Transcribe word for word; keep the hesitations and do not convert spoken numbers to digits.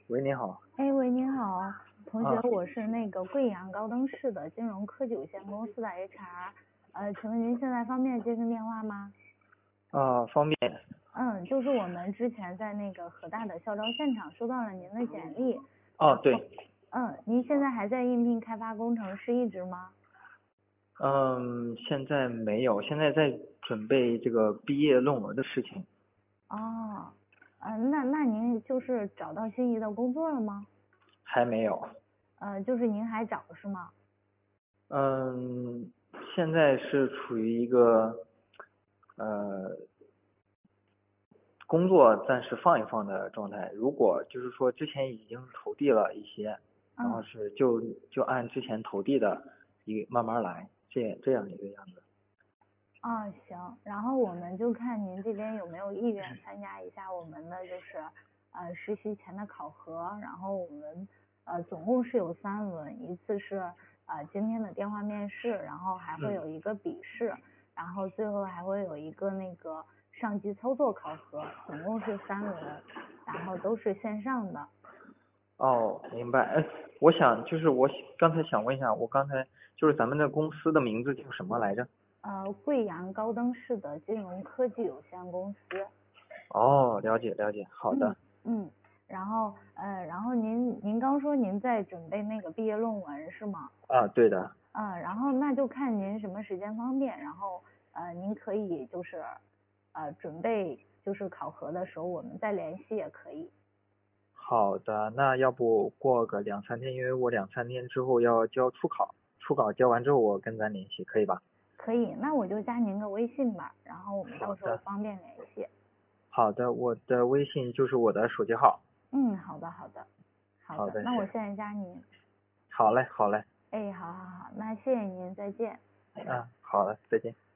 喂，你好。 哎，喂，您好，同学， 啊我是那个贵阳高登市的金融科技有限公司的 H R，呃，请问您现在方便接听电话吗？ 啊，方便。 嗯，就是我们之前在那个河大的校招现场收到了您的简历，然哦，对。 后，嗯，您现在还在应聘开发工程师一职吗？ 嗯，现在没有，现在在准备这个毕业论文的事情。 哦，嗯，那那您就是找到心仪的工作了吗？ 还没有。 呃，就是您还找是吗？ 嗯，现在是处于一个呃工作暂时放一放的状态。如果就是说之前已经投递了一些，然后嗯。 是就就按之前投递的一慢慢来，这这样一个样子。 啊，行，然后我们就看您这边有没有意愿参加一下我们的就是呃实习前的考核，然后我们呃总共是有三轮，一次是呃今天的电话面试，然后还会嗯。 有一个笔试，然后最后还会有一个那个上机操作考核，总共是三轮，然后都是线上的。 哦，明白。哎，我想就是我刚才想问一下，我刚才就是咱们的公司的名字叫什么来着？ 呃，贵阳高登市的金融科技有限公司。 哦，了解了解，好的。 嗯嗯，然后呃，然后您您刚说您在准备那个毕业论文是吗？ 啊，对的。 嗯，然后那就看您什么时间方便，然后呃，您可以就是呃准备就是考核的时候我们再联系也可以。 好的，那要不过个两三天，因为我两三天之后要交初考，初考交完之后我跟咱联系，可以吧？ 可以，那我就加您个微信吧，然后我们到时候好的。 方便联系。 好的，我的微信就是我的手机号。 嗯，好的好的好的， 好的，行。 那我现在加您。 好嘞，好嘞。 哎，好好好，那谢谢您，再见。 嗯，好了，再见。